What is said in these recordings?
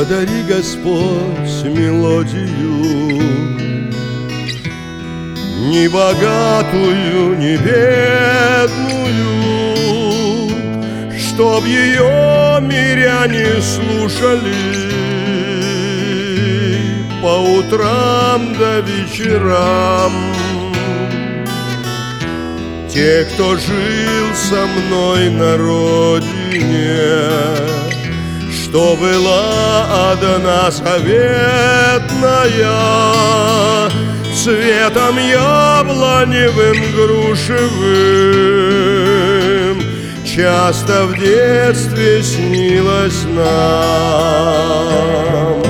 Подари, Господь, мелодию, ни богатую, ни бедную, чтоб ее миряне слушали по утрам до вечерам. Те, кто жил со мной на родине, что была одна заветная, цветом яблоневым, грушевым часто в детстве снилось нам.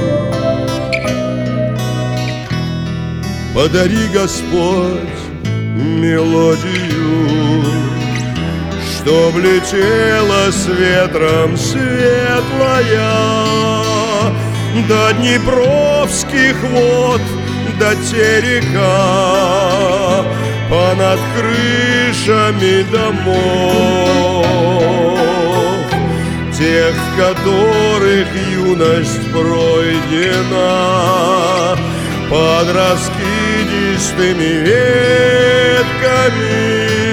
Подари, Господь, мелодию, чтоб летела с ветром светлая до днепровских вод, до терека, понад крышами домов, тех, в которых юность пройдена под раскидистыми ветками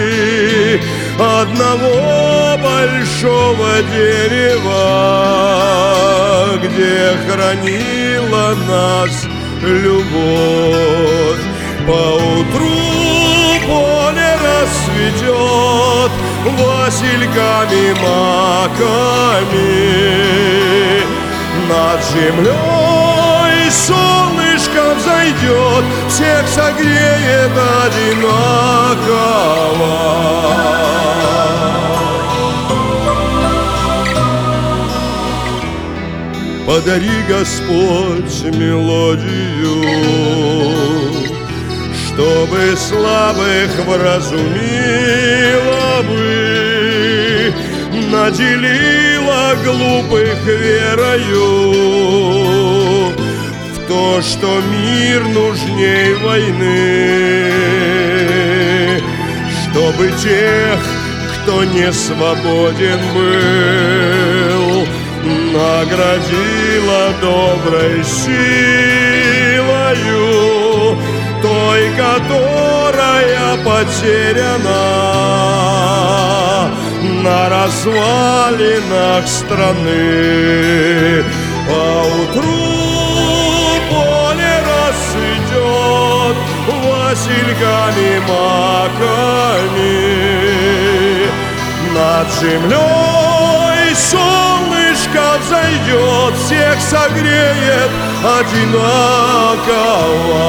одного большого дерева, где хранила нас любовь. Поутру поле расцветет васильками, маками, над землей солнышко взойдет, всех согреет одинаково. Подари, Господь, мелодию, чтобы слабых вразумила бы, наделила глупых верою в то, что мир нужней войны, чтобы тех, кто не свободен был, наградила доброй силою, той, которая потеряна на развалинах страны. Поутру поле расцветет васильками, маками, над землей солнышко взойдет, всех согреет одинаково.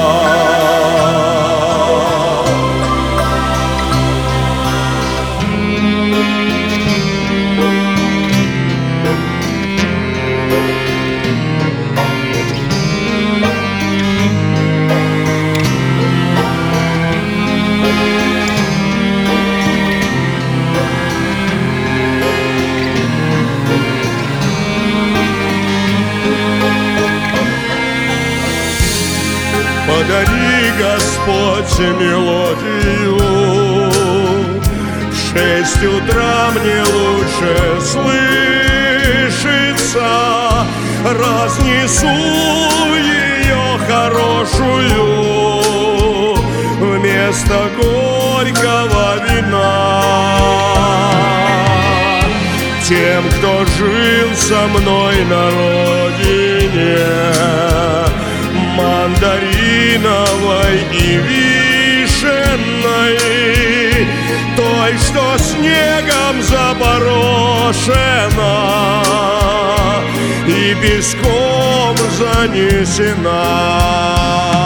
Подари, Господь, мелодию, в 6 утра мне лучше слышится, разнесу ее хорошую вместо горького вина. Тем, кто жил со мной на родине, мандариновой и вишенной, той, что снегом запорошена и песком занесена.